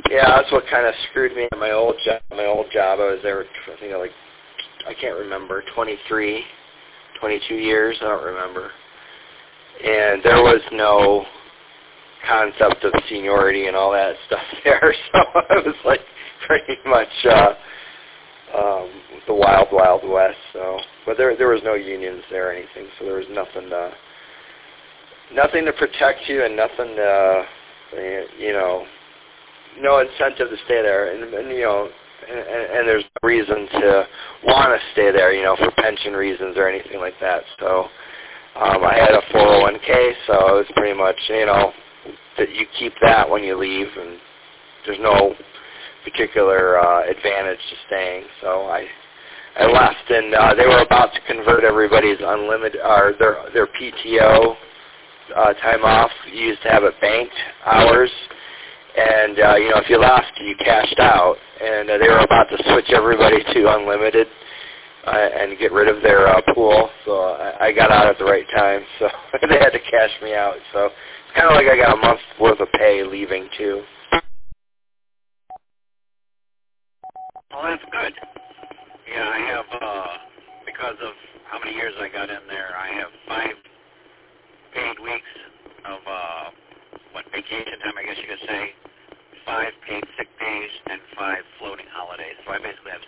Yeah, that's what kind of screwed me at my old job. I was there, I think, I can't remember, 23, 22 years. I don't remember. And there was no concept of seniority and all that stuff there, so it was like pretty much the wild, wild west. So, but there was no unions there or anything, so there was nothing to protect you and nothing to, no incentive to stay there, and there's no reason to want to stay there, for pension reasons or anything like that. So I had a 401k, so it was pretty much, that you keep that when you leave, and there's no particular advantage to staying. So I left, and they were about to convert everybody's unlimited, or their PTO time off. You used to have it banked hours. And, if you left, you cashed out. And they were about to switch everybody to unlimited and get rid of their pool. So I got out at the right time. So they had to cash me out. So it's kind of like I got a month's worth of pay leaving, too. Well, that's good. Yeah, I have, because of how many years I got in there, I have 5 paid weeks of, vacation time, I guess you could say. 5 paid sick days and 5 floating holidays. So I basically have